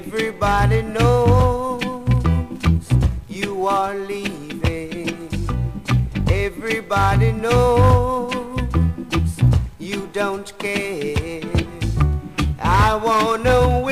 Everybody knows you are leaving. Everybody knows you don't care. I wanna